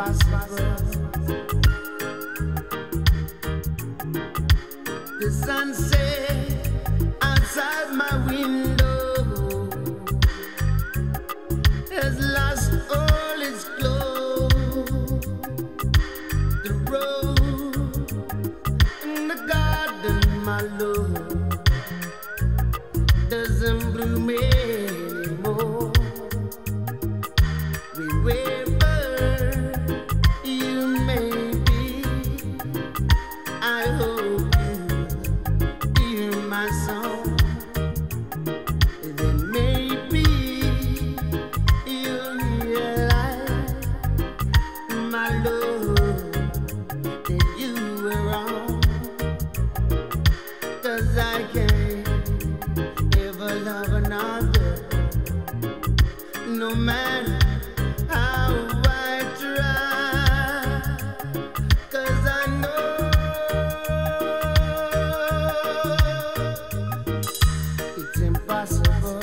impossible. The sunset outside my window has lost all its glow. The rose in the garden, my love, doesn't bloom anymore. Wherever you may be, I hope you hear my song. Then maybe you'll realize, my love, that you were wrong. 'Cause I can't ever love another, no matter how I try. 'Cause I know it's impossible.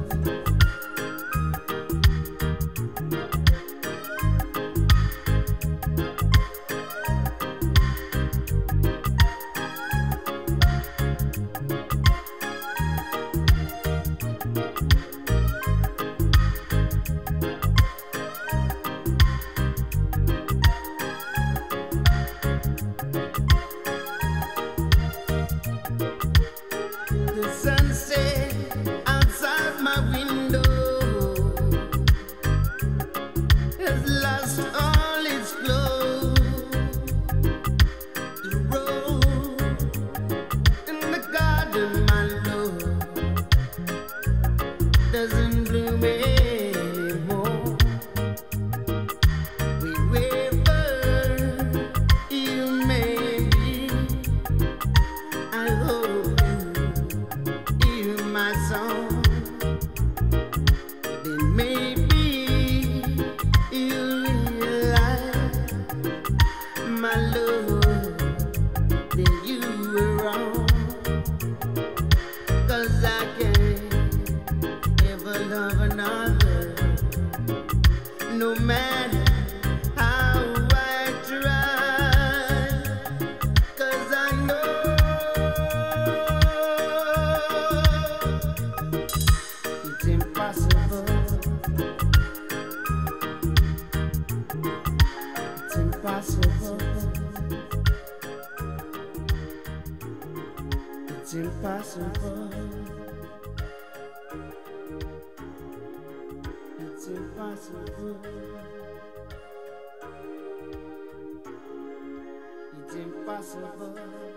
The sunset outside my window has lost all its glow. The rose in the garden, my love, doesn't bloom anymore. Wherever you may be, I hope my song. Then maybe you'll realize, my love, that you were wrong. 'Cause I can't ever love another, no matter how I try. 'Cause I know it's impossible. It's impossible. It's impossible. It's impossible. It's impossible.